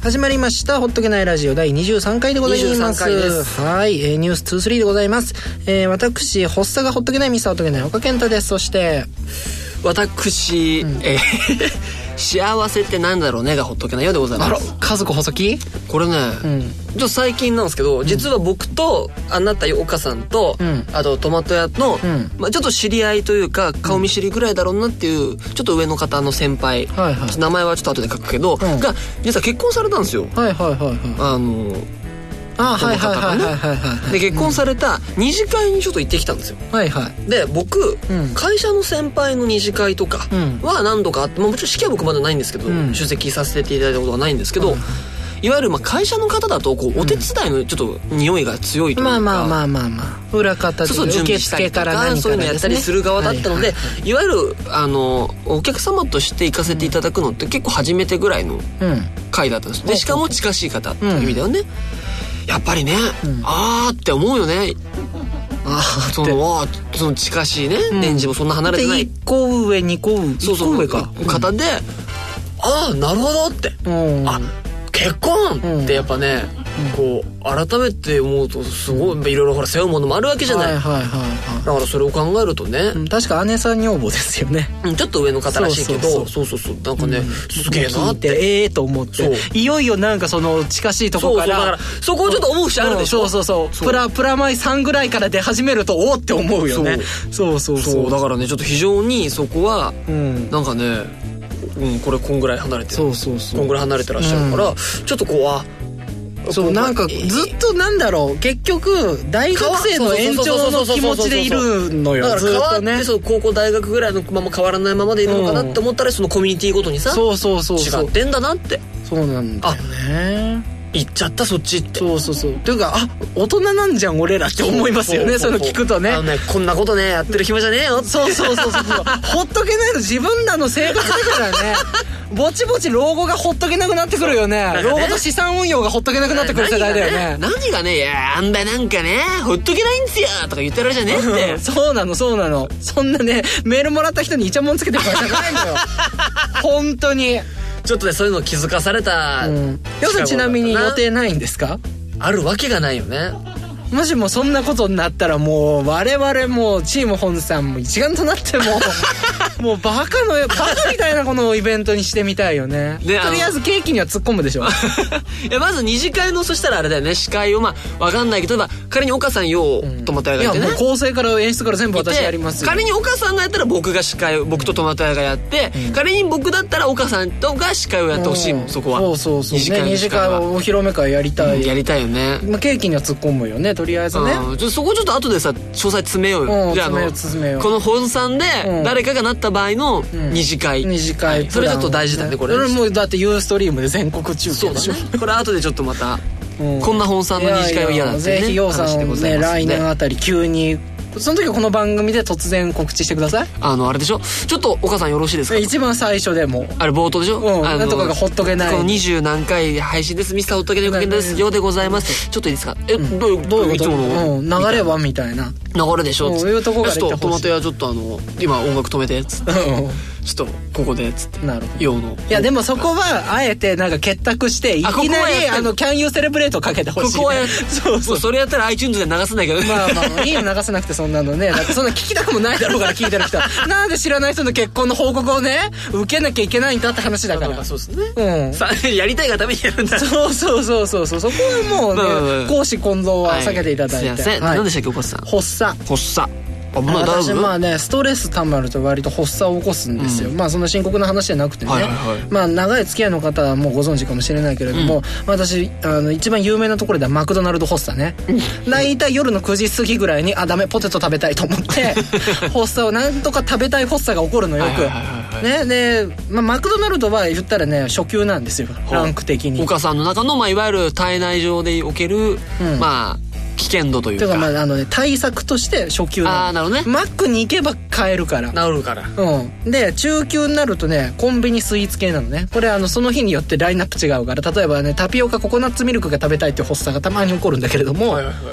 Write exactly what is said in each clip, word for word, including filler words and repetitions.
始まりましたほっとけないラジオだいにじゅうさんかいでございます。 にじゅうさんかいです。 はい、えー、ニュースにじゅうさんでございます。えー、私発作がほっとけないミスターほっとけない岡健太です。そして私、うん、えー、幸せってなんだろうねがほっとけないようでございます。 あら、家族細木これね、うん、ちょっと最近なんですけど、実は僕とあなた岡さんと、うん、あとトマト屋の、うん、まあ、ちょっと知り合いというか顔見知りぐらいだろうなっていうちょっと上の方の先輩、はいはい、名前はちょっと後で書くけど、うん、が実は結婚されたんですよ。 はいはいはいはい。 あのあ、はいはいはいはいはいはい。 で結婚された二次会にちょっと行ってきたんですよ。 はいはい。 で僕、うん、会社の先輩の二次会とかは何度かあって、まあ、もちろん式は僕まだないんですけど、うん、出席させていただいたことはないんですけど、うん、いわゆるまあ会社の方だとこうお手伝いのちょっと匂いが強いというか、 うん、まあまあまあまあまあ裏方で受付から何から、ね、 そういうのやったりする側だったので、はいはいはい、いわゆるあのお客様として行かせていただくのって結構初めてぐらいの会だったんです。でしかも近しい方っていう意味だよね、うん、やっぱりね、うん、あーって思うよね。あーそのその近しいね、うん、年次もそんな離れてないいっこ上にこ上そうそう上か方で、うん、ああなるほどって、うん、あ結婚ってやっぱね、うん、こう改めて思うとすごいいろいろほら背負うものもあるわけじゃない、はいはいはいはい、だからそれを考えるとね、うん、 確か姉さん女房ですよね、 うん、ちょっと上の方らしいけどそうそうそうなんかね、うん、すげえなってええー、と思っていよいよなんかその近しいとこからそうそうだからそこをちょっと思う節あるでしょ、 うん、そうそうそうプラプラマイさんぐらいから出始めるとおーって思うよね。そうそうそうそうそうだからねちょっと非常にそこは、うん、なんかねうん、これこんぐらい離れてるそうそうそうこんぐらい離れてらっしゃるから、うん、ちょっとこうあそうなんかずっとなんだろう結局大学生の延長の気持ちでいるのよ。 だから変わって、ね、そう高校大学ぐらいのまま変わらないままでいるのかなって思ったら、うん、そのコミュニティごとにさそうそうそうそう違ってんだなってそうなんだよね。 行っちゃったそっちってそうそうそうというかあ大人なんじゃん俺らって思いますよね。その聞くとねあのねこんなことねやってる暇じゃねえよってそうそうそうそうほっとけないと自分らの生活だからねぼちぼち老後がほっとけなくなってくるよね。老後と資産運用がほっとけなくなってくる世代だよね。 何がねいやあんだなんかねほっとけないんですよとか言ってるじゃねえって、うん、 そうなのそうなのそんなねメールもらった人にイチャモンつけてるからじゃないのよ本当にちょっとねそういうの気づかされた、うん、 よさちなみに予定ないんですか？ あるわけがないよね。 もしもそんなことになったらもう我々もチーム本さんも一丸となってももうバカのバカみたいなこのイベントにしてみたいよね。でとりあえずケーキには突っ込むでしょいやまず二次会のそしたらあれだよね司会をまあわかんないけど仮に岡さんようトマト屋がやってね、 いやもう構成から演出から全部私やりますよ。 仮に岡さんがやったら僕が司会僕とトマト屋がやって、うん、仮に僕だったら岡さんとが司会をやってほしいもん、うん、そこはそうそうそう二次会、ね、二次会お披露目会やりたい、 うん、やりたいよね、 まあ、ケーキには突っ込むよねとりあえずね、 うん、そこちょっと後でさ詳細詰めようよ、うん、じゃああのこの本さんで誰かがなった場合の二次会、うん、 二次会、はい、 それちょっと大事だねこれ。 それもうだってユーストリームで全国中継でしょ。 そうだねこれ後でちょっとまた、うん、こんな本さんの二次会は嫌だってね。 ぜひようさんね来年あたり急にその時はこの番組で突然告知してください。 あのあれでしょちょっと岡さんよろしいですか？ 一番最初でもあれ冒頭でしょ、 うん、あのなんとかがほっとけないこの二十何回配信ですミスターほっとけないおかげですようでございます。ちょっといいですかえ、うん、どういうどういういつもの、 うん、流れはみたいな流れでしょそういうとこから言ってほしい。ちょっとトマト屋ちょっとあの今音楽止めてっつってちょっとここでっつってなるほど用のいやでもそこはあえてなんか結託していきなりあの Can You Celebrate をかけてほしい、ね、 ここはやそうそうそれやったら iTunes で流せないけどねまあまあ、まあ、いいの流せなくてそんなのねだってそんな聞きたくもないだろうから聞いてる人なんで知らない人の結婚の報告をね受けなきゃいけないんだって話だから、まあ、 そうですね、うん、さやりたいがためにやるんだそうそうそうそうそうそこはもうね、まあまあ、公私混同は避けていただいて、はい、 すいません、はい、何でしたっけおこさん発作発作あ、 まあ、私まあねストレスたまると割と発作を起こすんですよ、うん、まあそんな深刻な話じゃなくてね、はいはいはい、まあ長い付き合いの方はもうご存知かもしれないけれども、うん、私あの一番有名なところではマクドナルド発作ね大体夜のくじ過ぎぐらいにあダメポテト食べたいと思って発作をなんとか食べたい発作が起こるのよく、はいはいはいはい、ねで、まあ、マクドナルドは言ったらね初級なんですよランク的に。 岡さんの中の、まあ、いわゆる体内上でおける、うん、まあ危険度というか。 というかまああのね対策として初級なの。 ああなるほどね。 マックに行けば買えるから。 治るから。 うん。で中級になるとねコンビニスイーツ系なのね。これあのその日によってラインナップ違うから例えばねタピオカココナッツミルクが食べたいっていう発作がたまに起こるんだけれども。はいはいはい。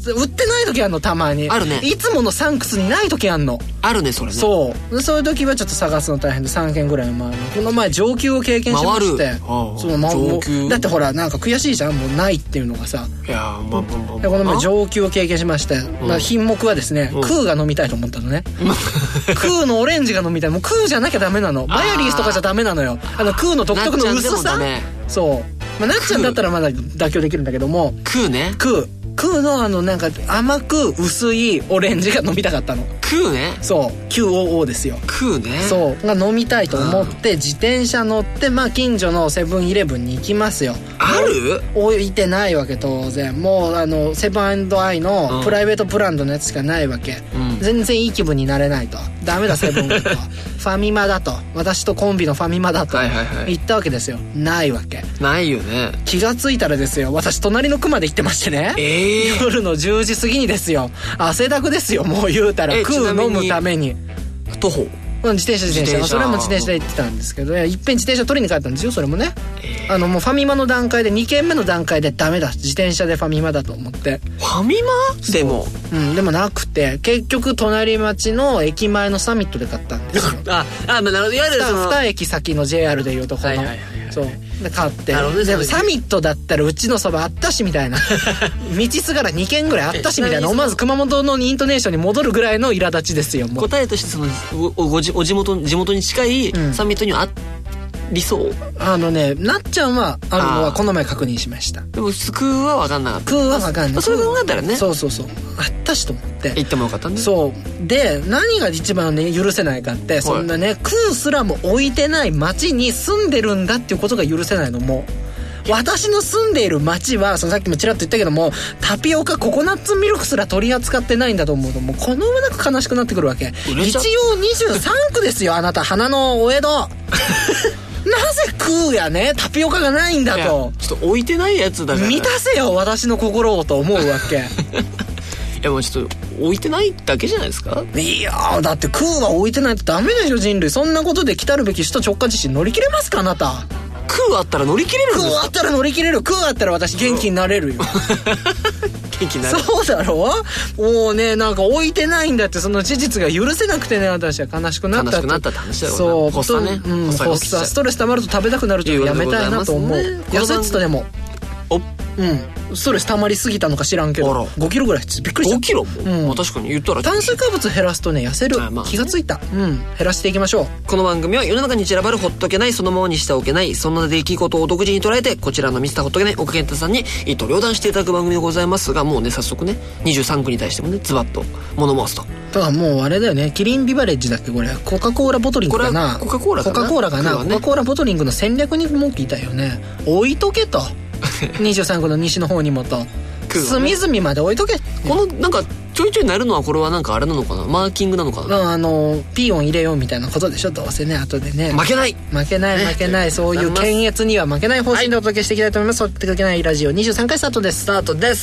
売ってない時あんの、たまに。 あるね。 いつものサンクスにない時あんの。 あるね、それね。 そうそういう時はちょっと探すの大変でさんけんぐらい回る。この前上級を経験しまして、その、ま、上級だってほらなんか悔しいじゃん、もうないっていうのがさ。 いやー、まあまあまあ、 でこの前上級を経験しまして、うん、まあ、品目はですね、うん、クーが飲みたいと思ったのねクーのオレンジが飲みたい。もうクーじゃなきゃダメなの。バヤリースとかじゃダメなのよ。あのクーの独特の薄さ。そう、まあ、なっちゃんだったらまだ妥協できるんだけども、 クーね、 クークーのあのなんか甘く薄いオレンジが飲みたかったの。 クーね。 そう キューオーオー ですよ。 クーね。 そうが飲みたいと思って自転車乗って、まあ近所のセブンイレブンに行きますよ。 ある？ 置いてないわけ当然。もうあのセブン&アイのプライベートブランドのやつしかないわけ、うん、全然いい気分になれないと。ダメだセブンとファミマだと、私とコンビのファミマだと言ったわけですよ。ないわけないよね。 気がついたらですよ、私隣の区まで行ってましてね、えー、夜のじゅうじ過ぎにですよ。汗だくですよ、もう言うたら。クー飲むために徒歩、 自転車自転車それも自転車で行ってたんですけど、いっぺん自転車取りに帰ったんですよ。それもね、えー、あのもうファミマの段階でにけんめの段階でダメだ、自転車でファミマだと思って。 ファミマでもうんでもなくて、結局隣町の駅前のサミットで買ったんですよああ、なるほど。いわゆるそのに駅先の ジェイアール でいうとこの、はいはいはいはい、そうで買って、ね、でもサミットだったらうちのそばあったしみたいな道すがらにけんぐらいあったしみたいな、思わず熊本のイントネーションに戻るぐらいの苛立ちですよ。もう答えとしてその お, お, お地元地元に近いサミットにはありそう、うん、 あのね、なっちゃんはあるのはこの前確認しました。 でもスクーは分かんなかった。 クーは分かんない。 それ考えたらね、 そうそうそう、あったしと思って行ってもよかったね。 そうで、何が一番ね許せないかって、はい、そんなねクーすらも置いてない町に住んでるんだっていうことが許せないの。もう私の住んでいる町は、そのさっきもちらっと言ったけども、タピオカココナッツミルクすら取り扱ってないんだと思うと、もうこの上なく悲しくなってくるわけ。一応にじゅうさんくですよあなた、花のお江戸なぜクーやねタピオカがないんだと。 ちょっと置いてないやつだから満たせよ私の心をと思うわけいやもうちょっと置いてないだけじゃないですか。 いやだってクーは置いてないとダメでしょ人類。そんなことで来たるべき首都直下地震乗り切れますかあなた。 クーあったら乗り切れるんですか。 クーあったら乗り切れる。クーあったら私元気になれるよ元気になる。 そうだろう。もうねなんか置いてないんだって、その事実が許せなくてね、私は悲しくなったって。 悲しくなったって話だよ。 そう発作ね、 うん、発作ストレス溜まると食べたくなるとやめたいなと思う。痩せてたでもおうんストレス溜まりすぎたのか知らんけどごキロぐらいびっくりした。 ごキロも、うんまあ、確かに言ったら炭水化物減らすとね痩せる、まあ、気がついた。うん減らしていきましょう。 この番組は世の中に散らばるほっとけないそのままにしておけない、そんな出来事を独自に捉えて、こちらのミスターほっとけない岡健太さんに一刀両断していただく番組でございますが、もうね早速ねにじゅうさんくに対してもねズバッと物申すと。 だからもうあれだよね、キリンビバレッジだっけこれ、コカ・コーラボトリングかな。 コカ・コーラかな。 コカ・コーラかな、ね、コカ・コーラボトリングの戦略に文句言いたいよね。置いとけとにじゅうさんくの西の方にもと隅々まで置いとけ。 このなんかちょいちょいなるのはこれはなんかあれなのかな、マーキングなのかな。 あのピー音入れようみたいなことでしょどうせね。後でね負けない負けない負けない、ね、そういう検閲には負けない方針でお届けしていきたいと思います。ほっとけないラジオにじゅうさんかいスタートです。 スタートです。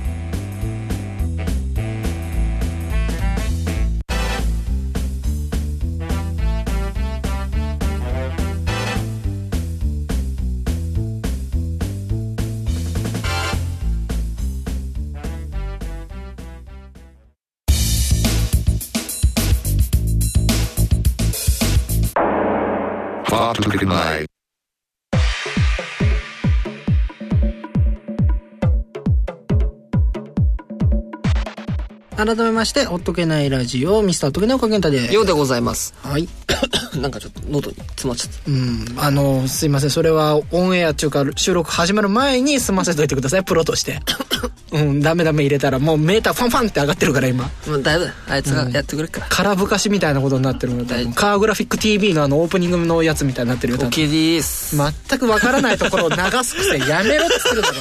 改めましてほっとけないラジオミスターほっとけない岡健太です。 ようでございます。 はいなんかちょっと喉に詰まっちゃった。 うんあのすいません、それはオンエア中か収録始まる前に済ませといてください、プロとしてうんダメダメ入れたらもうメーターファンファンって上がってるから今。 もうだいぶあいつがやってくれるから、うん、 空ぶかしみたいなことになってるので、カーグラフィック ティーブイ のあのオープニングのやつみたいになってるよ。 OK です。 全くわからないところを流す癖やめろって言ってるだろ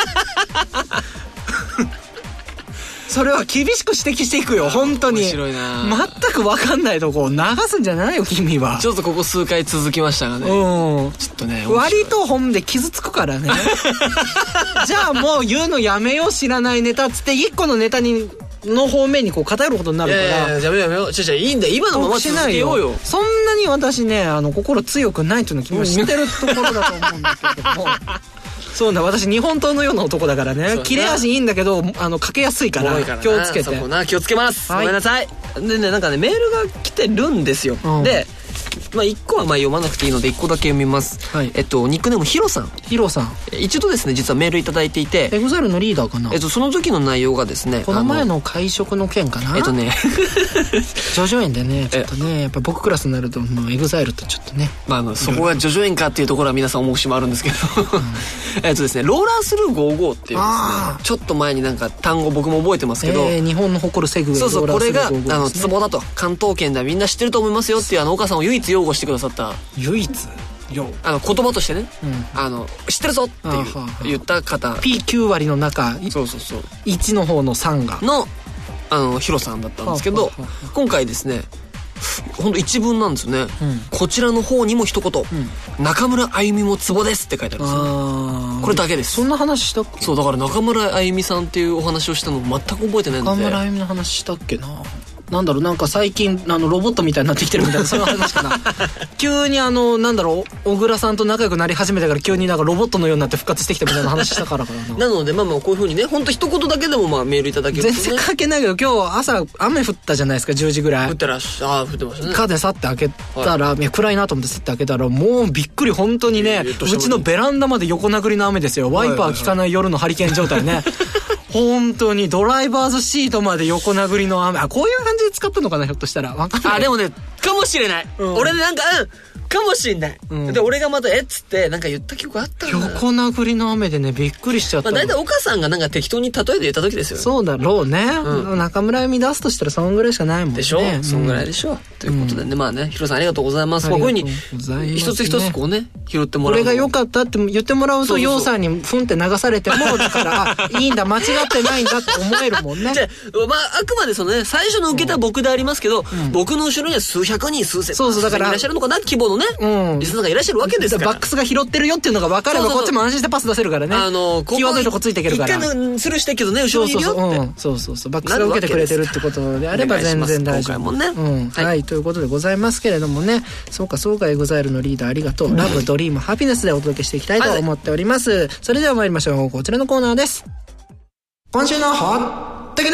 それは厳しく指摘していくよ本当に。 面白いな。 全く分かんないとこを流すんじゃないよ君は。 ちょっとここ数回続きましたがね。 うんちょっとね割と本で傷つくからねじゃあもう言うのやめよう知らないネタっつって一個のネタにの方面にこう偏ることになるから。いやいややめようやめよう。ちょちょいいんだよ今のまま続けようよ。 そんなに私ねあの心強くないというの君は知ってるところだと思うんだけどもそうだ、私日本刀のような男だからね。切れ味いいんだけど、あのかけやすいから気をつけて。 そこな、気をつけます、はい、ごめんなさい。でね、なんかねメールが来てるんですよ、うん、でまあ、いっこはまあ読まなくていいのでいっこだけ読みます、はい、えっとニックネームヒロさん。 ヒロさん一度ですね実はメールいただいていて、 エグザイルのリーダーかな。 えっとその時の内容がですね、 この前の会食の件かな。 えっとねジョジョ園でねちょっとねやっぱ僕クラスになるともうエグザイルとちょっとね、 まあ、あのそこがジョジョ園かっていうところは皆さん思う節もあるんですけど、うん、えっとですねローラースルーごじゅうごっていうですね、ちょっと前になんか単語僕も覚えてますけど、 えー、日本の誇るセグウェイ、 そうそう、これがあのツボだと関東圏ではみんな知ってると思いますよっていうあの岡さんを唯一擁護してくださった。 唯一あの言葉としてね、うん、あの知ってるぞっていう言った方ピーきゅう 割の中、 そうそうそう、 いちの方のさんがのあのヒロさんだったんですけど、今回ですねほんと一文なんですよね、うん、こちらの方にも一言、うん、中村あゆみもツボですって書いてあるんですよ。あ、これだけです。 そんな話したっけ。 そうだから中村あゆみさんっていうお話をしたの全く覚えてないので。 中村あゆみの話したっけな。なんだろう、なんか最近あのロボットみたいになってきてるみたいなそういう話かな急にあのなんだろう、小倉さんと仲良くなり始めたから急になんかロボットのようになって復活してきたみたいな話したからかななのでまあまあこういう風にね、ほんと一言だけでもまあメールいただけると、ね、 全然関係ないけど今日朝雨降ったじゃないですか、じゅうじぐらい降ってらっしゃ、ああ降ってましたね。 カーテンさって開けたら、はい、いや暗いなと思ってさって開けたらもうびっくり、本当にね、うちのベランダまで横殴りの雨ですよ。ワイパー効かない夜のハリケーン状態ね本当にドライバーズシートまで横殴りの雨。あ、こういう感じで使ったのかな、ひょっとしたら。わかんない。 あ、でもね、かもしれない。うん、俺ね、なんか、うん。かもしれない、うん、で俺がまたえっつってなんか言った記憶あったんだよ。 横殴りの雨でねびっくりしちゃった。 まあ、大体岡さんがなんか適当に例えで言った時ですよね。 そうだろうね、うん、中村あゆみ出すとしたらそんぐらいしかないもんね。 でしょ、うん、そんぐらいでしょ、うん、ということでね、まあね、ヒロさんありがとうございます。こういうふうに一つ一つこうね拾ってもらう、 これが良かったって言ってもらうとヨウさんにふんって流されてもだからあいいんだ間違ってないんだって思えるもんね。 じゃあ、まあ、あくまでそのね最初の受けた僕でありますけど、うん、僕の後ろには数百人数千人いらっしゃるのかな規模のね、うん、リスナーがいらっしゃるわけですから、 バックスが拾ってるよっていうのが分かればこっちも安心してパス出せるからね。あのー、際どいとこついていけるから。 一回スルーしてけどね後ろにいるよって、うん、 そうそうそう、バックスが受けてくれてるってことであれば全然大丈夫。 今回もね、 うん、はい、はい、ということでございますけれどもね、そうかそうか、エグザイルのリーダーありがとう、ラブドリームハピネスでお届けしていきたいと思っております、はい、それでは参りましょう。こちらのコーナーです。今週のほっとけない。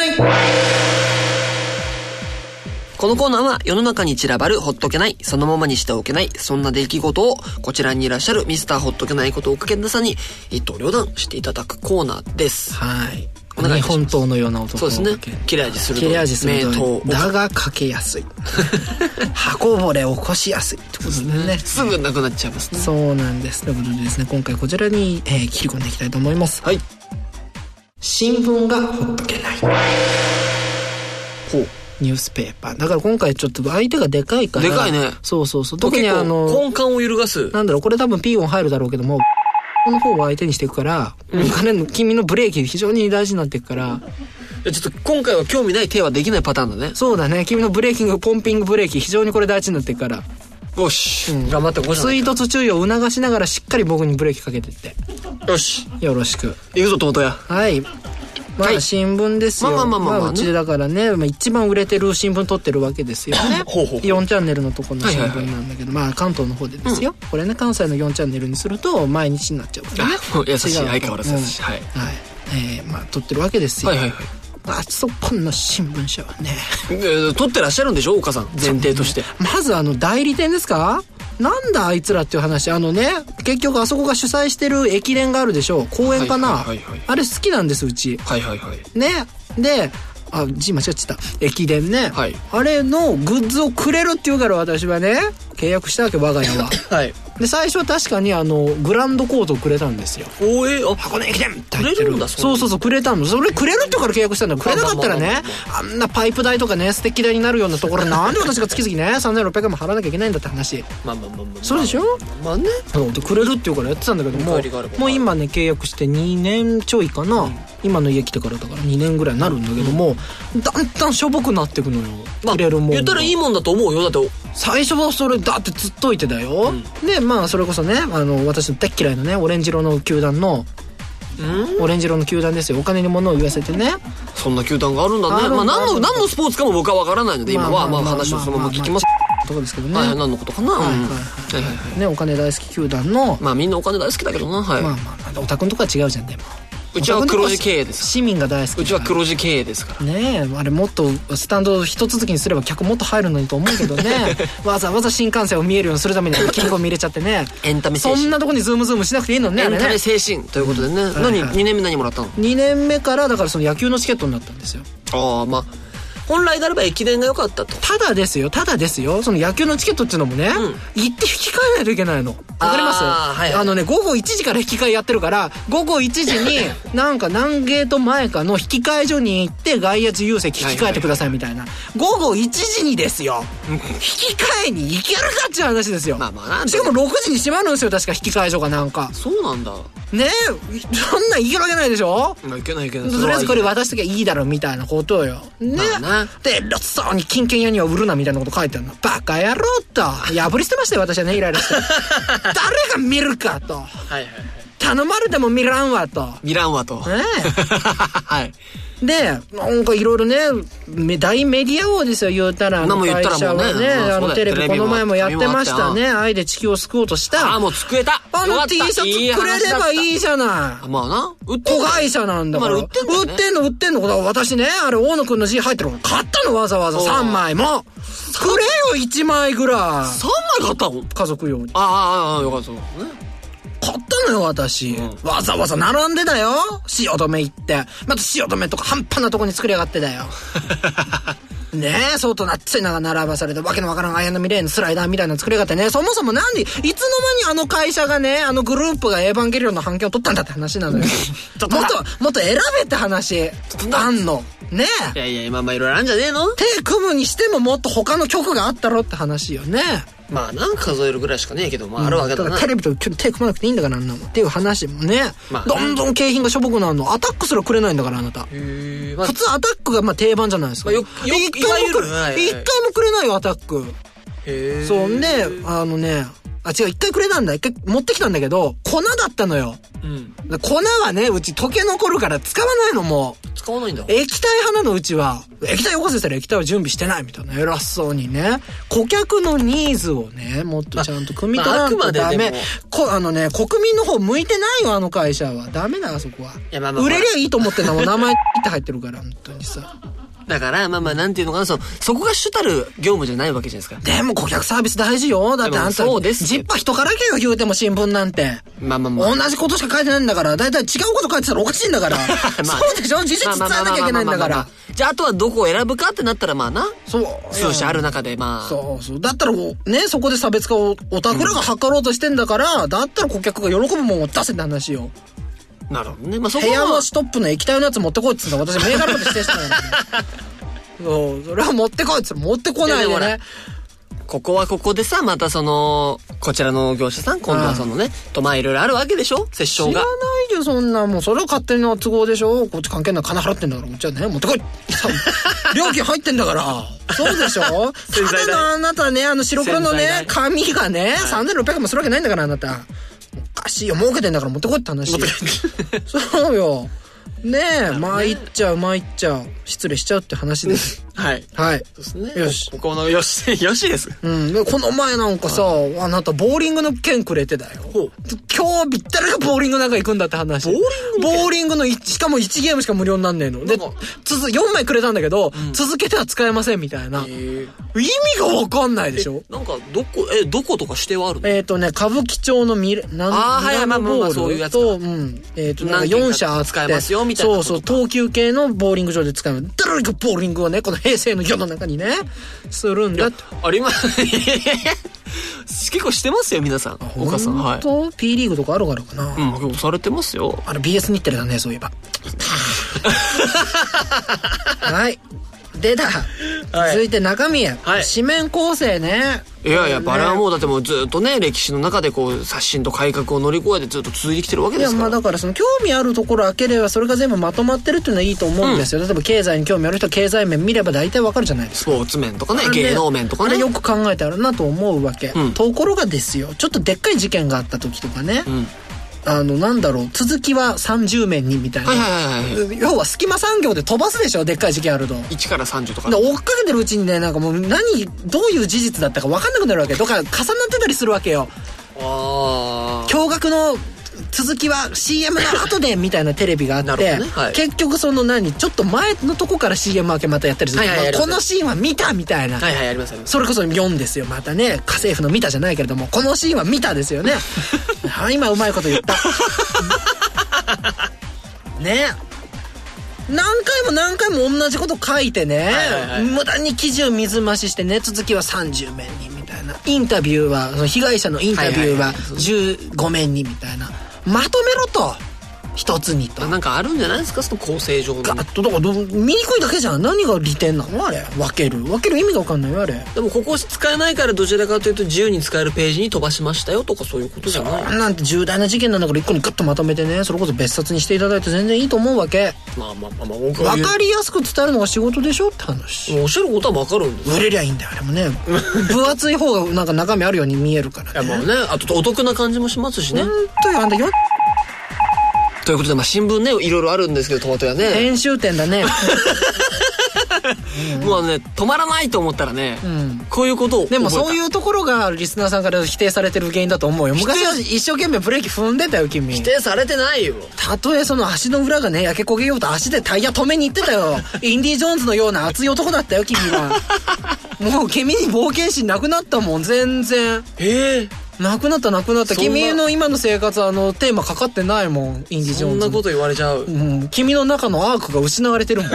このコーナーは世の中に散らばるほっとけない、そのままにしておけない、そんな出来事をこちらにいらっしゃるミスターほっとけないことをかけんださんに一刀両断していただくコーナーです。 はい。お願いします。日本刀のような男。 そうですね。切れ味する。 切れ味する。名刀。だがかけやすい。刃こぼれ起こしやすいってことですね。 すぐなくなっちゃいますね。 そうなんです。ということでですね、今回こちらに、えー、切り込んでいきたいと思います。 はい。 新聞がほっとけない。 ほう。 ニュースペーパーだから今回ちょっと相手がでかいから、 でかいね。 そうそうそう、特にあの根幹を揺るがす、 なんだろう、これ多分ピー音入るだろうけどもこの方を相手にしていくから、うん、彼の君のブレーキ非常に大事になっていくから、 ちょっと今回は興味ない手はできないパターンだね。 そうだね、君のブレーキングポンピングブレーキ非常にこれ大事になっていくから、 よし、 うん、頑張ってこうじゃないか。追突注意を促しながらしっかり僕にブレーキかけてって、 よし、 よろしくいくぞトマトや。 はい、まあ新聞ですよ。まあまあまあまあ、まあ、うちだからね、まあ、一番売れてる新聞撮ってるわけですよね。ほうほう、よんチャンネルのところの新聞なんだけど、はいはいはい、まあ関東の方でですよ、うん、これね関西のよんチャンネルにすると毎日になっちゃうからね。 優しい、相変わらず優しい、うん、はい、はい、 えー、まあ撮ってるわけですよ。 はいはいはい。 あそこの新聞社はね、 えー、撮ってらっしゃるんでしょ岡さん、前提として。 まずあの代理店ですか、なんだあいつらっていう話。あのね、結局あそこが主催してる駅伝があるでしょ、公園かな、はいはいはいはい、あれ好きなんですうち。はいはいはい。ね、で、あ、字間違っちゃった。駅伝ね、はい、あれのグッズをくれるって言うから私はね契約したわけ、我が家は。はい。で最初は確かにあのグランドコートをくれたんですよ。おえー、あ、箱根駅伝って入ってる。くれるんだ。そうそうそう、くれたの。それくれるって言うから契約したんだよ。くれなかったらね、あんなパイプ代とかね、ステッキ代になるようなところなんで私が月々ねさんぜんろっぴゃくえんも払わなきゃいけないんだって話。まあまあまあまあ、そうでしょ。まあね、そうでくれるって言うからやってたんだけども、もう今ね契約してにねんちょいかな、うん、今の家来てからだからにねんぐらいになるんだけども、うん、だんだんしょぼくなってくのよ、まあ、くれるもん言ったらいいもんだと思うよ。だって最初はそれだってずっといてだよ、うん、でまあそれこそね、あの私の大っ嫌いなねオレンジ色の球団の、うん、オレンジ色の球団ですよ。お金に物を言わせてね、そんな球団があるんだね。まあ何の何のスポーツかも僕は分からないので、今はまあ話をそのまま聞きますとこですけどね、はい、何のことかな、はいはいはいはい、ね、お金大好き球団の、まあみんなお金大好きだけどな、はい、まあまあオタクのとこは違うじゃん。でもうちは黒字経営です。 市民が大好き。 うちは黒字経営ですからねえ。あれもっとスタンド一続きにすれば客もっと入るのにと思うけどねわざわざ新幹線を見えるようにするためにキングを見入れちゃってねエンタメ精神。 そんなとこにズームズームしなくていいのね。 エンタメ精神ということでね、うん、何、はいはい、にねんめ何もらったの？ にねんめからだからその野球のチケットになったんですよ。 ああ、まあ本来であれば駅伝が良かったと。 ただですよただですよその野球のチケットっていうのもね、うん、行って引き換えないといけないの。わかります？あ、はいはい、あのね午後いちじから引き換えやってるから午後いちじになんか何ゲート前かの引き換え所に行って外野自由席引き換えてくださいみたいな、はいはいはい、午後いちじにですよ引き換えに行けるかっていう話ですよ。まあまあなんしかもろくじに閉まるんですよ確か引き換え所がなんか。 そうなんだねえ。そんなんいけるわけないでしょ。 いけないいけない。 とりあえずこれ渡しときゃいいだろみたいなことよね、まあ、で偉そうに金券屋には売るなみたいなこと書いてあるの。バカ野郎と破り捨てましたよ私はねイライラして誰が見るかと、はいはいはい、頼まれても見らんわと見らんわと、ねはいでなんかいろいろね大メディア王ですよ言うたら。あの会社はねあのテレビこの前もやってましたね。愛で地球を救おうとした。 ああもう救えた。 あの T シャツくれればいいじゃない。 まあな売ってんの子会社なんだから、まあ、売ってんの、ね、売ってんの売ってんの。私ねあれ大野くんの字入ってるから買ったのわざわざさんまいもくれよいちまいぐらい。 さんまい買ったの？ 家族用に。 ああああよかったね。 買ったのよ私、うん、わざわざ並んでだよ汐留行って。また汐留とか半端なとこに作りやがってだよねえ相当なっついなが並ばされてわけのわからんアイアンドミレーのスライダーみたいなの作りやがってね。そもそもなんでいつの間にあの会社がねあのグループがエヴァンゲリオンの版権を取ったんだって話なのよもっともっと選べって話あんのねえ。いやいやまあまあいろいろあるんじゃねえの。 手組むにしてももっと他の曲があったろって話よね。 まあなんか数えるぐらいしかねえけどまああるわけだな、うん、だからテレビと手組まなくていいんだからあんなもんっていう話もね、まあ、どんどん景品がしょぼくなるの。アタックすらくれないんだからあなた。へ、まあ、普通アタックがまあ定番じゃないですか、まあ、よよ一回もくれ、はいはい、一回もくれないよアタック。へそうねあのねあ違う一回くれたんだ一回持ってきたんだけど粉だったのよ、うん、粉はねうち溶け残るから使わないの。もう使わないんだ。 液体派なのうちは。液体起こせたら液体は準備してないみたいな偉そうにね。顧客のニーズをねもっとちゃんと汲み取らんとダメ、まあ、こあのね国民の方向いてないよあの会社は。ダメだあそこは。いや、まあまあ、売れりゃいいと思ってんのも名前って入ってるから本当にさ。 だからまあまあなんていうのかな そ, そこが主たる業務じゃないわけじゃないですか。 でも顧客サービス大事よ。だってあんたそうですジッパ人からけよ言うても新聞なんてまあまあまあ同じことしか書いてないんだから。だいたい違うこと書いてたらおかしいんだから、まあ、そうでしょ事実伝えなきゃいけないんだから。 じゃああとはどこを選ぶかってなったらまあなそう数社ある中でまあそうそうだったらねそこで差別化をオタクらが図ろうとしてんだから、うん、だったら顧客が喜ぶもんを出せって話よ。 なるほどね、まあ、そこは部屋のストップの液体のやつ持ってこいっつったら私メーカーまで指定したのよそうそれは持ってこいっつったら持ってこないでね。 ここはここでさまたそのこちらの業者さん今度はそのね、うん、とまあいろいろあるわけでしょ折衝が。 知らないよそんなもうそれは勝手な都合でしょ。こっち関係ない金払ってんだからこっちはね持ってこい料金入ってんだからそうでしょただのあなたねあの白黒のね紙がね、はい、さんぜんろっぴゃくえんもするわけないんだからあなたおかしいよ儲けてんだから持ってこいって話そうよねえ参っちゃう参っちゃう失礼しちゃうって話ですはいはいそうですね。 よしこのよしよしですうんでこの前なんかさ、はい、あなたボーリングの券くれてだよ。今日びったりがボーリングなんか行くんだって話。 ボーリングボーリングのしかもいちゲームしか無料になんねえので続よんまいくれたんだけど、うん、続けては使えませんみたいな意味が分かんないでしょ。 なんかどこえどことか指定はあるの？ えっ、ー、とね歌舞伎町のミレなんあはいまあまあまあそういうやつかと、うん、えっ、ー、となんかよん社あって使えますよみたいなそうそう東急系のボーリング場で使う誰がボーリングをねこの平成の世の中にねするんだってあります結構してますよ皆さん岡さん。はい本当 P リーグとかあるからかな。 うん結構されてますよ。 あの ビーエス 日テレだねそういえばはいでだ、はい、続いて中身へ、はい、紙面構成ね。 いやいや、バラはもうだってもうずっとね歴史の中でこう刷新と改革を乗り越えてずっと続いてきてるわけですから。 いやまあだからその興味あるところ開ければそれが全部まとまってるっていうのはいいと思うんですよ、うん、例えば経済に興味ある人は経済面見れば大体わかるじゃないですか。 スポーツ面とかね芸能面とかねあれよく考えてあるなと思うわけ、うん、ところがですよちょっとでっかい事件があった時とかね、うんあのなんだろう続きはさんじゅうめんにみたいな、はいはいはいはい、要は隙間産業で飛ばすでしょでっかい事件あるといちからさんじゅうとかで追っかけてるうちにねなんかもう何どういう事実だったか分かんなくなるわけだから重なってたりするわけよ。あ驚愕の続きは シーエム の後でみたいなテレビがあって、ねはい、結局その何ちょっと前のとこから シーエム 明けまたやったりする、はいはい、このシーンは見たみたいな、 はいはい、ありますあります。 それこそよんですよまたね、家政婦の見たじゃないけれどもこのシーンは見たですよねはい、今うまいこと言ったね、何回も何回も同じこと書いてね、はいはいはい、無駄に記事を水増ししてね、続きはさんじゅう面にみたいな、インタビューはその被害者のインタビューはじゅうご面にみたいな、まとめろと一つにと。 なんかあるんじゃないですか、その構成上のガッと。だから見にくいだけじゃん。何が利点なのあれ。分ける分ける意味が分かんないよあれ。 でもここ使えないからどちらかというと自由に使えるページに飛ばしましたよとかそういうことじゃない。 なんて重大な事件なんだから一個にガッとまとめてね、それこそ別冊にしていただいて全然いいと思うわけ。 まあまあまあまあ分かりやすく伝えるのが仕事でしょって話。 おっしゃることは分かるんです。 売れりゃいいんだよあれもね分厚い方がなんか中身あるように見えるからね。 いやもうね、あとお得な感じもしますしね。 ほんとよあんたよということで、まあ、新聞ねいろいろあるんですけどトマト屋ね編集点だねもうね止まらないと思ったらね、うん、こういうことをでもそういうところがリスナーさんから否定されてる原因だと思うよ。昔は一生懸命ブレーキ踏んでたよ君。 否定されてないよ。 たとえその足の裏がね焼け焦げようと足でタイヤ止めに行ってたよインディ・ジョーンズのような熱い男だったよ君はもう君に冒険心なくなったもん全然。 ええーなくなったなくなった。君の今の生活はあのテーマかかってないもんインディ・ジョーンズ。 そんなこと言われちゃう、 うん、君の中のアークが失われてるもん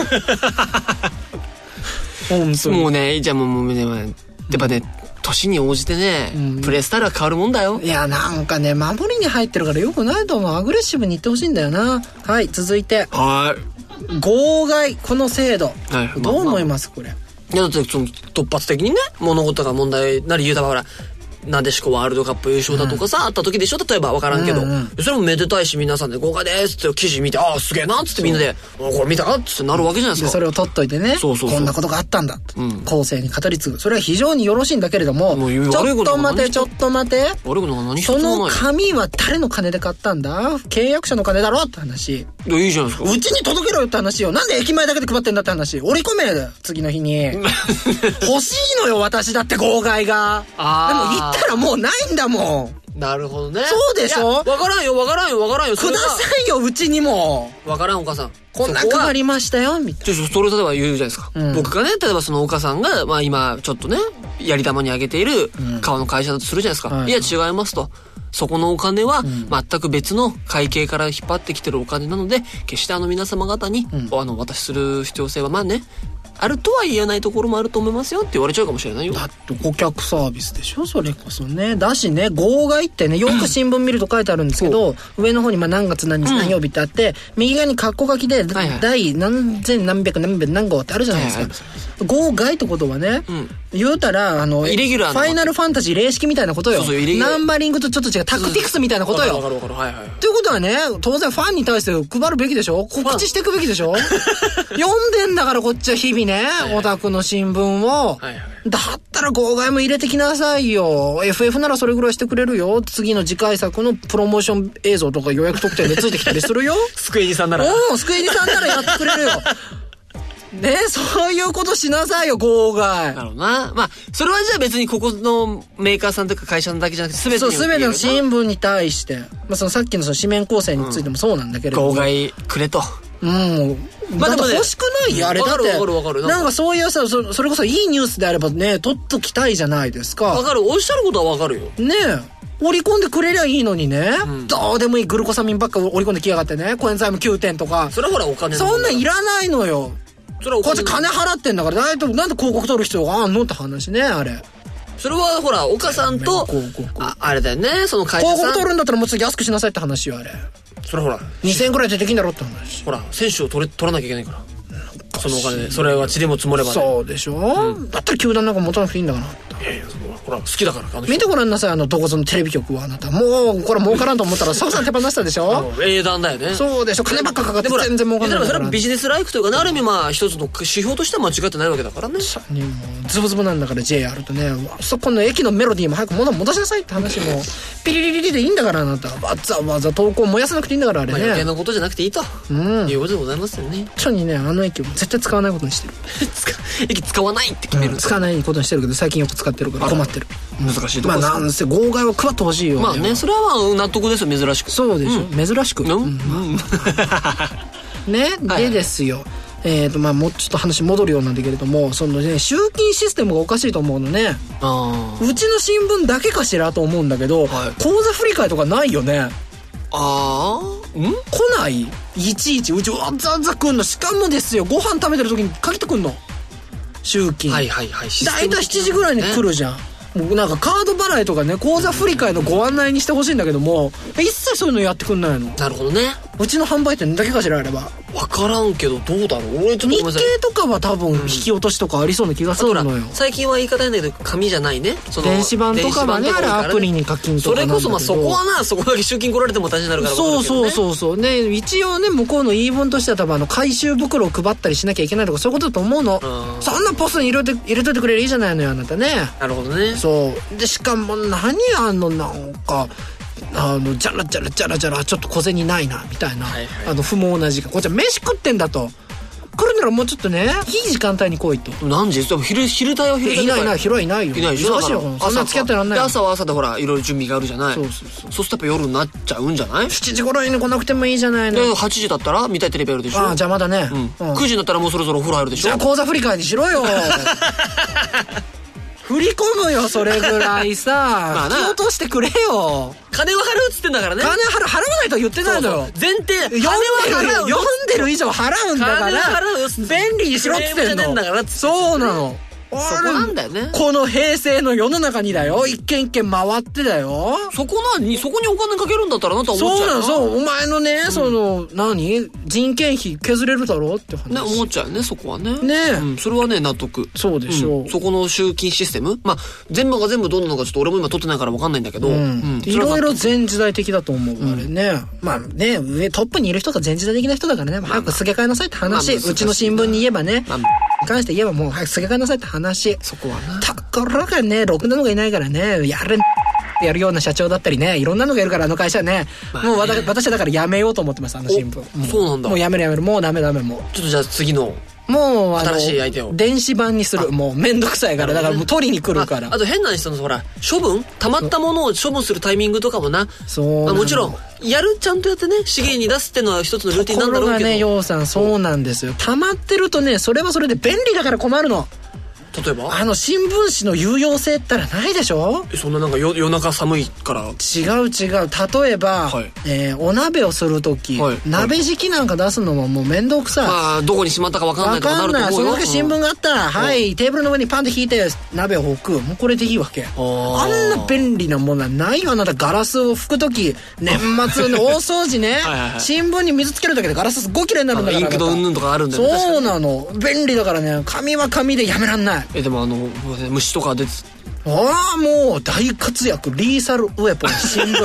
本当にもうねじゃあもうもうねやっぱね年に応じてね、うん、プレイスタイルは変わるもんだよ。 いやなんかね守りに入ってるからよくないと思う。アグレッシブにいってほしいんだよな。はい続いてはい号外この制度、はい、どう思います、まあまあ、これ。 いやだってその突発的にね物事が問題なり言うたらほらなでしこワールドカップ優勝だとかさ、うん、あった時でしょ例えば分からんけど、うんうん、それもめでたいし皆さんで豪華ですって記事見てああすげえなっつってみんなでこれ見たかっつってなるわけじゃないですか。 でそれを取っといてねそうそうそうこんなことがあったんだと、うん、後世に語り継ぐそれは非常によろしいんだけれども、もちょっと待てちょっと待てその紙は誰の金で買ったんだ。契約者の金だろって話。 いやいいじゃないですか。 うちに届けろよって話よ。なんで駅前だけで配ってんだって話。折り込め次の日に欲しいのよ私だって号外が。あでも言ったらもうないんだもん。なるほどね。 そうでしょ。 わからんよわからんよわからんよ。 くださいようちにも。 わからんお母さん。 こんな配りましたよみたいな。 それ例えば言うじゃないですか、うん、僕がね例えばそのお母さんがまあ今ちょっとねやり玉にあげている顔の会社だとするじゃないですか、うん、いや違いますと。そこのお金は全く別の会計から引っ張ってきてるお金なので決してあの皆様方に、うん、あの渡しする必要性はまあねあるとは言えないところもあると思いますよって言われちゃうかもしれないよ。 だって顧客サービスでしょそれこそね。だしね号外ってねよく新聞見ると書いてあるんですけど上の方にまあ何月何日何曜日ってあって、うん、右側にカッコ書きで、はいはい、第何千何百何百何号ってあるじゃないですか、はいはい、号外ってことはね、うん、言うたらあのイレギュラーファイナルファンタジー霊式みたいなことよ。そうそうナンバリングとちょっと違うタクティクスみたいなことよ。 わかるわかるはいはい。 ということはね当然ファンに対して配るべきでしょ。告知していくべきでしょ読んでんだからこっちは日々ねオタクの新聞を、はいはい、だったら号外も入れてきなさいよ。 エフエフ ならそれぐらいしてくれるよ。次の次回作のプロモーション映像とか予約特典でついてきたりするよスクエニさんならおスクエニさんならやってくれるよねそういうことしなさいよ号外。 なるほどな。まあそれはじゃあ別にここのメーカーさんとか会社だけじゃなくて全てにそう全ての新聞に対して、まあ、そのさっきのその紙面構成についてもそうなんだけれども、 うん、号外くれとうん、まあでもね、欲しくないよあれだって。わかるわかる。なんかそういうさ そ, それこそいいニュースであればね取っときたいじゃないですか。 わかるおっしゃることはわかるよねえ。織り込んでくれりゃいいのにね、うん、どうでもいいグルコサミンばっか織り込んできやがってねコエンザイムきゅうてんとか。 それはほらお金そんなんいらないのよ。それはお金こっち金払ってんだからなんで広告取る必要があんのって話ねあれ。 それはほら岡さんと あ, あれだよねその会社さん広告取るんだったらもうちょっと安くしなさいって話よあれ。 それほらにせんえんくらいでできんだろって話。 ほら選手を取れ取らなきゃいけないからそのお金でそれは血でも積もればね。 そうでしょ、うん、だったら球団なんか持たなくていいんだから。 いやいやほら好きだからあの見てごらんなさいあのどこぞのテレビ局はあなたもうこれ儲からんと思ったらさくさん手放したでしょ英断だよね。 そうでしょ金ばっかかかって全然儲かんないんだから。でもそれはビジネスライクというか、ね、ある意味まあ一つの指標としては間違ってないわけだからね。 にもズブズブなんだから ジェイアール とねそこの駅のメロディーも早く物戻しなさいって話もピリリリリでいいんだからあなたわざわざ投稿燃やさなくていいんだからあれね、まあ、余計なことじゃなくていいと、うん、いうことでございますよね。 本当にねあの駅を絶対使わないことにしてる駅使わないって決める、 うん、使わないことにしてるけど最近よく使ってるから困ってるる。 難しいところです。 まあなんせ号外を配ってほしいよ。 まあね、それは納得ですよ、珍しく。 そうでしょ、うん、珍しく、うんうん、ね、でですよ、えーとまあ、もうちょっと話戻るようなんだけれども、そのね、集金システムがおかしいと思うのね。あ、うちの新聞だけかしらと思うんだけど、はい、口座振り替えとかないよね。 ああ、ん？ 来ない？いちいちうちわざわざ来んの。しかもですよ、ご飯食べてる時に限ってくんの、集金。はいはいはい。だいたいしちじぐらいに来るじゃん、ね。もうなんかカード払いとかね、口座振り替えのご案内にしてほしいんだけども、一切そういうのやってくんないの。 なるほどね。 うちの販売店だけかしらあれば。 分からんけどどうだろう。俺ちょっと日経とかは多分引き落としとかありそうな気がするのよ、うん、 最近は言い方なんだけど紙じゃないね、その電子版とかはね、あれアプリに課金とかなんだけど、それこそまあそこはな、そこだけ集金来られても大事になるから分かるけど、ね、 そうそうそうそうね。一応ね、向こうの言い分としては多分あの回収袋を配ったりしなきゃいけないとかそういうことだと思うの。そんなポストに入れて入れといてくれるいいじゃないのよ、あなたね。なるほどね。そうで、しかも何あのなんかあのジャラジャラジャラジャラちょっと小銭ないなみたいな、はいはい、あの不毛な時間、こっちは飯食ってんだと。来るならもうちょっとね、いい時間帯に来いと。何時？昼昼帯は昼帯。いないいない、昼はいないよ。いないでしょ。忙しいよ。そんな付き合ってらんないよ。 朝は朝でほらいろいろ準備があるじゃない。そうそうそう。そうするとやっぱ夜になっちゃうんじゃない？ しちじ頃に来なくてもいいじゃないの。 ではちじだったら見たいテレビあるでしょ。ああ邪魔だね、うんうん、くじになったらもうそろそろお風呂入るでしょ。 じゃあ口座振り替えにしろよ。振り込むよ、それぐらいさ。まあな、引き落としてくれよ。 金は払うっつってんだからね。 金払う、払わないとは言ってないのよ。 そうそう前提、 金は払う。読んでる以上払うんだから。金払うよ。便利にしろっつってんの。そうなの。そこなんだよね。この平成の世の中にだよ、一軒一軒回ってだよ。 そこなに、そこにお金かけるんだったらなと思っちゃう。 そうなの、そう。お前のね、うん、その何人件費削れるだろうって話。 ね、思っちゃうよね、そこはね。 ね、 うん、それはね、納得。 そうでしょう、 うん、そこの集金システム、まあ全部が全部どうなのかちょっと俺も今取ってないから分かんないんだけど、うんうん、 いろいろ全時代的だと思う、うん、あれね。まあね、上トップにいる人が全時代的な人だからね、早くすげ替えなさいって話、まあまあ、うちの新聞に言えばね、まあに関して言えばもう早くすげ替えなさいって話。 そこはな。 ところがね、ろくなのがいないからね、やるやるような社長だったりね、いろんなのがいるから、あの会社はね、まあね、もう私はだからやめようと思ってます、あの新聞。 そうなんだ。 もうやめるやめる、もうダメダメ、もう。 ちょっとじゃあ次の。 もうあの新しい相手を電子版にする。もうめんどくさいから、だからもう取りに来るから。 あ, あと変な人のほら処分溜まったものを処分するタイミングとかもな。そうあもちろんやるちゃんとやってね、資源に出すってのは一つのルーティンなんだろうけど。ところがね、ようさん、そうなんですよ。溜まってるとね、それはそれで便利だから困るの。 例えばあの新聞紙の有用性ったらないでしょ。 そんななんか夜中寒いから違う違う。例えば、はい、えー、お鍋をするとき、はい、鍋敷きなんか出すのももう面倒くさい。 まあどこにしまったか分かんないとかなると思うよ。 その時新聞があったら、うん、はいテーブルの上にパンと引いて鍋を置く、もうこれでいいわけ。あんな便利なものはないよ。あなたガラスを拭くとき、年末の大掃除ねはいはい、はい、新聞に水つけるだけでガラスすごい綺麗になるんだから。 インクのうんぬんとかあるんだよね。 そうなの、便利だからね。紙は紙でやめらんない。 えでもあの虫とか出て、 ああもう大活躍、リーサルウェポン新聞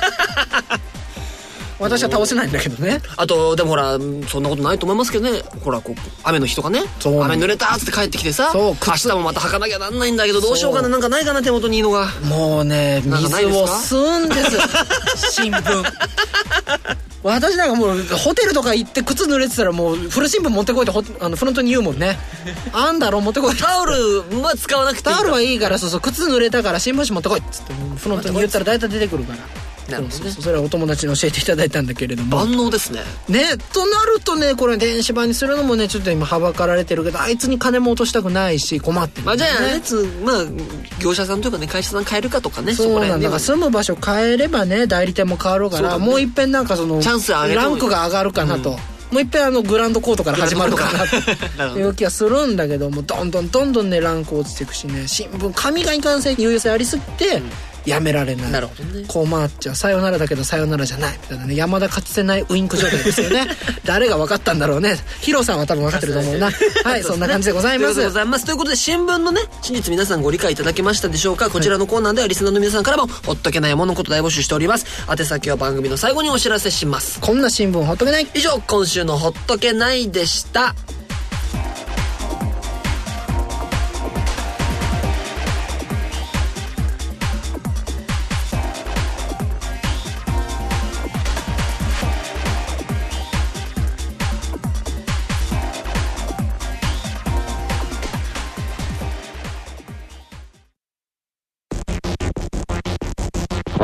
私は倒せないんだけどね。 あとでもほらそんなことないと思いますけどね。ほらこう雨の日とかね、雨濡れたっつって帰ってきてさ、明日もまた履かなきゃなんないんだけどどうしようかな、なんかないかな手元にいいのが。 もうね水を吸うんです新聞私なんかもうホテルとか行って靴濡れてたらもう古新聞持ってこいってあのフロントに言うもんね。あんだろ持ってこい。 タオルは使わなくていい。 タオルはいいから、そうそう靴濡れたから新聞紙持ってこいっつってフロントに言ったら大体出てくるから。なるほどね。そうそう、それはお友達に教えていただいたんだけれども。 万能ですね。 ね、となるとね、これ電子版にするのもね、ちょっと今はばかられてるけど、あいつに金も落としたくないし困ってる、ね。 まあじゃあね、まあ業者さんというかね、会社さん変えるかとかね。 そうなんだ。だから住む場所変えればね、代理店も変わるから、ね、もう一遍なんかそのチャンス上げてもいい、 ランクが上がるかなと。うん、もう一遍あのグランドコートから始まるかなという気がするんだけども、どんどんどんどんねランク落ちていくしね、新聞紙がいかんせん有用性ありすぎて、うん、やめられない。 なるほどね。 困っちゃう。さよならだけどさよならじゃないみたいなね、山田勝ちせないウインク状態ですよね誰が分かったんだろうね。ヒロさんは多分分かってると思うなはい、そんな感じでございます。 ということでございます。ということで新聞のね真実皆さんご理解いただけましたでしょうか。こちらのコーナーではリスナーの皆さんからもほっとけないものこと大募集しております。宛先は番組の最後にお知らせします。 こんな新聞ほっとけない。 以上今週のほっとけないでした。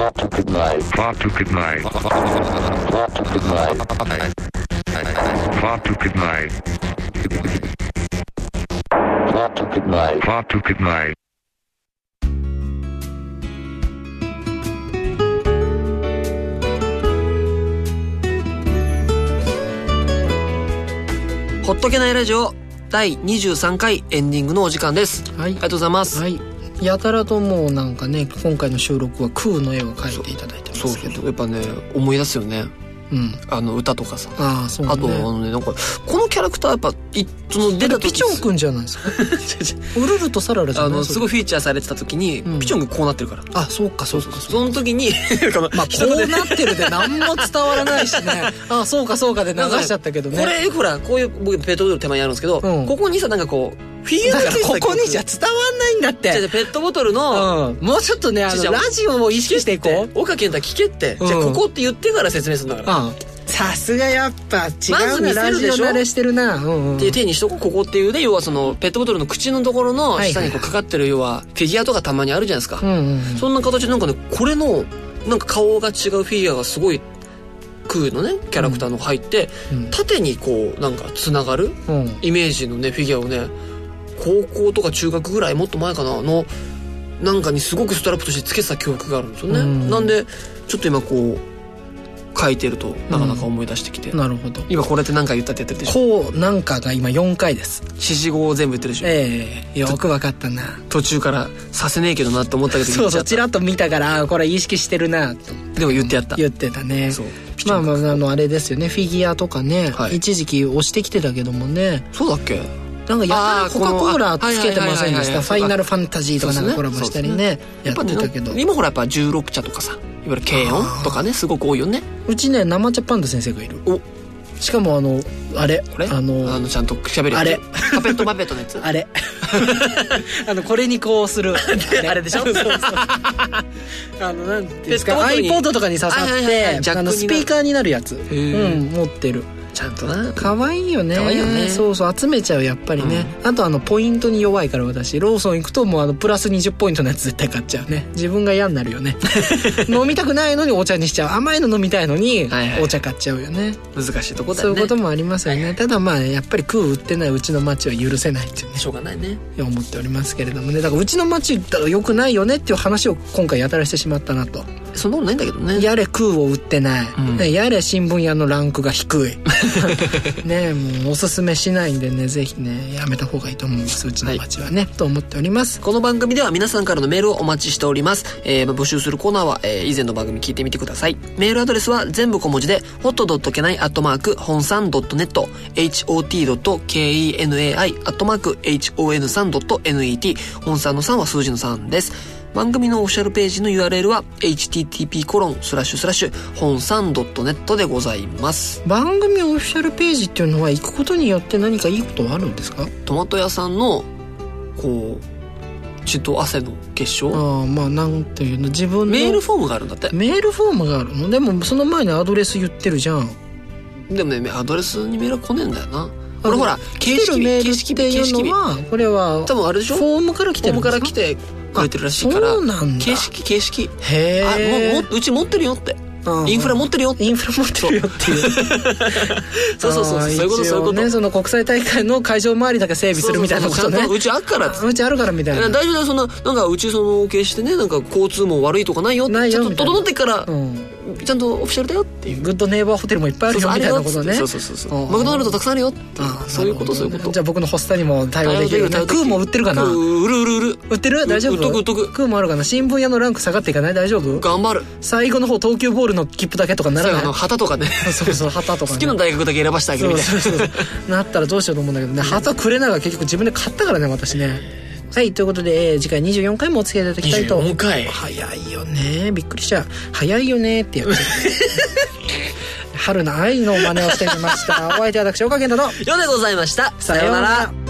ほっとけないラジオだいにじゅうさんかいエンディングのお時間です。はい、ありがとうございます。 はい、やたらともうなんかね、今回の収録は空の絵を描いていただいてますけど、そうそうそう、 やっぱね思い出すよね。うん、あの歌とかさ、あ, そう、ね、あとあのね、なんかこのキャラクターやっぱいその出た時ピチョンくんじゃないですかウルルとサララじゃない、あのすごいフィーチャーされてた時に、うん、ピチョンくんこうなってるから、 あ、そうかそうか、 その時にまあこうなってるで何も伝わらないしねあ、そうかそうかで流しちゃったけどね。 これほらこういう僕ペットボトル手前にあるんですけど、うん、ここにさなんかこうフィギュアがここにじゃ伝わんないんだって。 じゃあペットボトルの、うん、 もうちょっとね、あのラジオを意識していこう。岡健太聞けって、うん、じゃあここって言ってから説明するんだから、うん、 さすがやっぱ違うな、ラジオ慣れしてるな、うんうん、 っていう手にしとこう。ここっていうね、要はそのペットボトルの口のところの下にこうかかってる、要はフィギュアとかたまにあるじゃないですか、うんうんうん、そんな形でなんかね、これのなんか顔が違うフィギュアがすごい空のねキャラクターの入って、うん、縦にこうなんかつながるイメージのねフィギュアをね、高校とか中学ぐらいもっと前かなのなんかにすごくストラップとしてつけてた記憶があるんですよね、うん、なんでちょっと今こう書いてるとなかなか思い出してきて、うん、なるほど。今これって何回言ったってやってるでしょ。 こうなんかが今よんかいです。 指示語を全部言ってるでしょ。 ええー、よく分かったな。 途中からさせねえけどなって思ったけどそうそう、チラッと見たからこれ意識してるなと。 でも言ってやった。 言ってたね。そう、まあまあ、あのあれですよね、フィギュアとかね、はい、一時期押してきてたけどもね。 そうだっけ。 なんかやったらコカ・コーラつけてませんでした。ファイナルファンタジーとかなんかコラボしたりね、やってたけど、 今ほらやっぱじゅうろく茶とかさ、いわゆる軽音とかねすごく多いよね。 うちね生茶パンダ先生がいる。お、しかもあのあれこれあのあのちゃんと喋るやつ、あれパペットマペットのやつあれあのこれにこうするあれでしょそうそうそうあのなんていうんですか、 iPod とかに刺さってあのスピーカーになるやつ、うん、持ってる。 ちゃんとな、 可愛いよね。 可愛いよね。 そうそう、集めちゃうやっぱりね、うん、あとあのポイントに弱いから私ローソン行くともうあのプラスにじゅうポイントのやつ絶対買っちゃうね。自分が嫌になるよね飲みたくないのにお茶にしちゃう、甘いの飲みたいのにお茶買っちゃうよね、はいはい、 難しいとこだよね。 そういうこともありますよね、はいはい、ただまあやっぱり空売ってないうちの町は許せないっていうね、 しょうがないね思っておりますけれどもね。だからうちの町だから良くないよねっていう話を今回やたらしてしまったなと。 そんなことないんだけどね。 やれ空を売ってない、うん、やれ新聞屋のランクが低いね、もうおすすめしないんでね、ぜひねやめた方がいいと思います、うちの町はね、はい、と思っております。 この番組では皆さんからのメールをお待ちしております、えー、募集するコーナーは、えー、以前の番組聞いてみてください。メールアドレスは全部小文字で ホットドットケナイ アットマークホンサン ドットネット ホットドットケナイ アットマーク ホンサン ドットネット 本さんのさんは数字のさんです。番組のオフィシャルページの ユーアールエル は エイチティーティーピーコロンスラッシュスラッシュ本さん ドットネット でございます。 番組オフィシャルページっていうのは行くことによって何かいいことはあるんですか？ トマト屋さんのこう血と汗の結晶、 ああ、まあなんていうの、自分のメールフォームがあるんだって。 メールフォームがあるの？でもその前にアドレス言ってるじゃん。 でもね、アドレスにメールは来ねえんだよな。これほら形式メールっていうのはこれは多分あれでしょ、 フォームから来てるんですか？ フォームから来てくれてるらしいから。 そうなんだ。 形式形式。 へえ。 あ、もううち持ってるよって。インフラ持ってるよって。 インフラ持ってるよっていうそうそうそう、そういうことそういうことね。 その国際大会の会場周りだけ整備するみたいなことね。 そうそうそう、うちあるからっうちあるからみたいな。 大丈夫だよ、そんななんかうちその決してね、なんか交通も悪いとかないよって、ちゃんと整ってから、うん、ちゃんとオフィシャルだよっていう。 グッドネイバーホテルもいっぱいあるよみたいなことね。 そうそうそうそう。マクドナルドたくさんあるよっていう。そういうことそういうこと。 じゃあ僕のホスタにも対応できる。クーも売ってるかな？ 売る売る売る。 売ってる？大丈夫？ 売っとく売っとく。 クーもあるかな？新聞屋のランク下がっていかない？大丈夫？ 頑張る。 最後の方東急ボールの切符だけとかならない？ あの旗とかね。 そうそう、旗とかね。 好きな大学だけ選ばせてあげるみたいな。 そうそうそう。なったらどうしようと思うんだけどね。旗くれながら結局自分で買ったからね、私ね。はい、ということで、えー、次回にじゅうよんかいもお付き合いいただきたいと。 にじゅうよんかい。 早いよね、びっくりしちゃう。早いよねってやつ。春の愛の真似をしてみました。お相手は私岡健太のよでございました。 さようなら。